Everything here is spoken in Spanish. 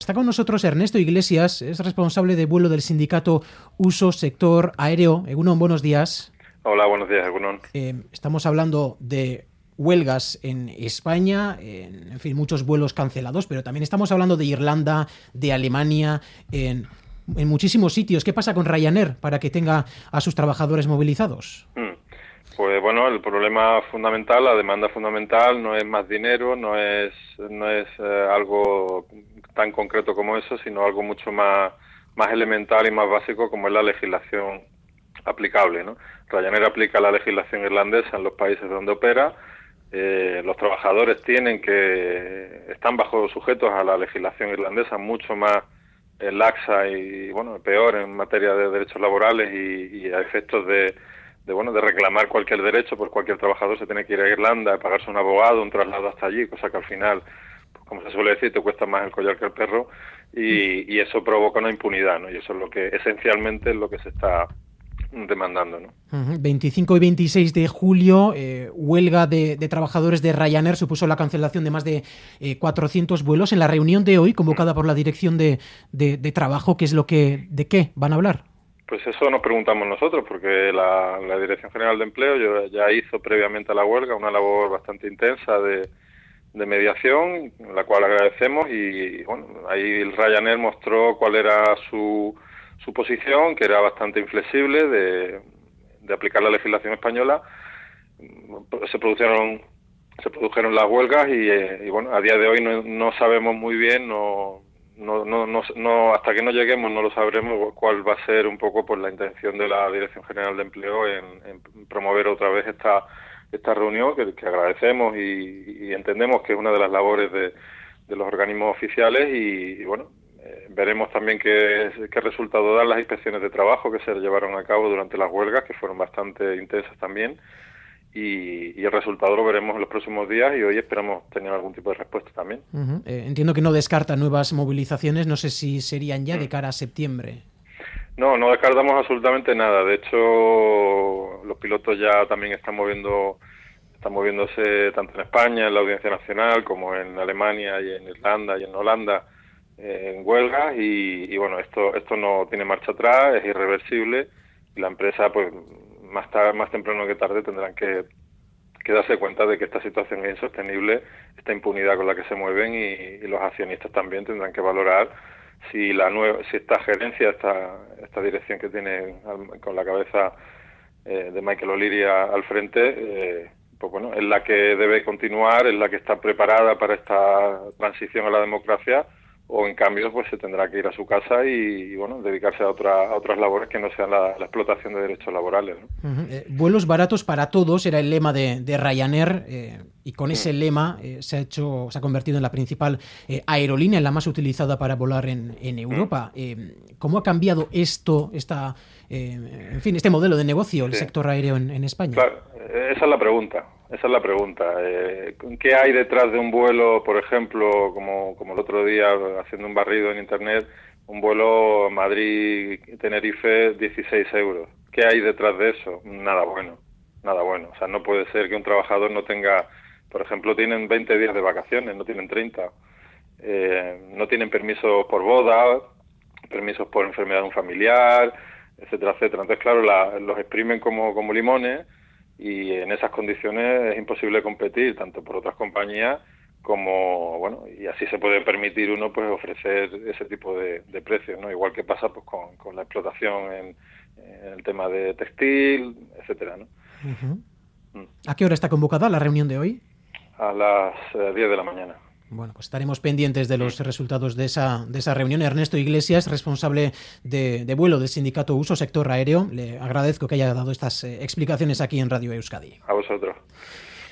Está con nosotros Ernesto Iglesias, es responsable de vuelo del sindicato Uso Sector Aéreo. Egunon, buenos días. Hola, buenos días, Egunon. Estamos hablando de huelgas en España, en fin, muchos vuelos cancelados, pero también estamos hablando de Irlanda, de Alemania, en muchísimos sitios. ¿Qué pasa con Ryanair para que tenga a sus trabajadores movilizados? Pues bueno, el problema fundamental, la demanda fundamental no es más dinero, no es algo tan concreto como eso, sino algo mucho más elemental y más básico, como es la legislación aplicable, ¿no? Ryanair aplica la legislación irlandesa en los países donde opera. Los trabajadores están sujetos a la legislación irlandesa mucho más laxa y bueno, peor en materia de derechos laborales y a efectos de reclamar cualquier derecho por cualquier trabajador se tiene que ir a Irlanda, pagarse un abogado, un traslado hasta allí, cosa que al final, pues, como se suele decir, te cuesta más el collar que el perro, y eso provoca una impunidad, ¿no? Y eso es lo que esencialmente es lo que se está demandando, ¿no? 25 y 26 de julio, huelga de trabajadores de Ryanair supuso la cancelación de más de 400 vuelos. En la reunión de hoy, convocada por la Dirección de Trabajo, ¿de qué van a hablar? Pues eso nos preguntamos nosotros, porque la Dirección General de Empleo ya hizo previamente a la huelga una labor bastante intensa de mediación, la cual agradecemos, y bueno, ahí el Ryanair mostró cuál era su posición, que era bastante inflexible de aplicar la legislación española. Se produjeron las huelgas y bueno, a día de hoy no sabemos muy bien, hasta que no lleguemos no lo sabremos cuál va a ser un poco pues la intención de la Dirección General de Empleo en promover otra vez esta reunión que agradecemos y entendemos que es una de las labores de los organismos oficiales y bueno, veremos también qué resultado dan las inspecciones de trabajo que se llevaron a cabo durante las huelgas, que fueron bastante intensas también. Y el resultado lo veremos en los próximos días y hoy esperamos tener algún tipo de respuesta también. Entiendo que no descarta nuevas movilizaciones, no sé si serían ya de cara a septiembre. No descartamos absolutamente nada. De hecho, los pilotos ya también están moviéndose tanto en España, en la Audiencia Nacional, como en Alemania y en Irlanda y en Holanda en huelgas y bueno, esto no tiene marcha atrás, es irreversible y la empresa pues más temprano que tarde tendrán que darse cuenta de que esta situación es insostenible, esta impunidad con la que se mueven y los accionistas también tendrán que valorar si esta gerencia, esta dirección que tiene con la cabeza de Michael O'Leary al frente, pues bueno, es la que debe continuar, es la que está preparada para esta transición a la democracia, o en cambio pues se tendrá que ir a su casa y bueno, dedicarse a otras labores que no sean la explotación de derechos laborales, ¿no? Vuelos baratos para todos era el lema de Ryanair, y con ese lema se ha convertido en la principal aerolínea, en la más utilizada para volar en Europa. ¿Cómo ha cambiado este modelo de negocio, el sector aéreo en España? Claro, esa es la pregunta. ¿Qué hay detrás de un vuelo, por ejemplo, como el otro día, haciendo un barrido en Internet, un vuelo Madrid-Tenerife, 16 euros? ¿Qué hay detrás de eso? Nada bueno. O sea, no puede ser que un trabajador no tenga, por ejemplo, tienen 20 días de vacaciones, no tienen 30. No tienen permisos por boda, permisos por enfermedad de un familiar, etcétera, etcétera. Entonces, claro, los exprimen como limones. Y en esas condiciones es imposible competir tanto por otras compañías como, bueno, y así se puede permitir uno pues ofrecer ese tipo de precios, ¿no? Igual que pasa pues con la explotación en el tema de textil, etcétera, ¿no? ¿A qué hora está convocada la reunión de hoy? A las 10 de la mañana. Bueno, pues estaremos pendientes de los resultados de esa reunión. Ernesto Iglesias, responsable de vuelo del sindicato Uso Sector Aéreo, le agradezco que haya dado estas explicaciones aquí en Radio Euskadi. A vosotros.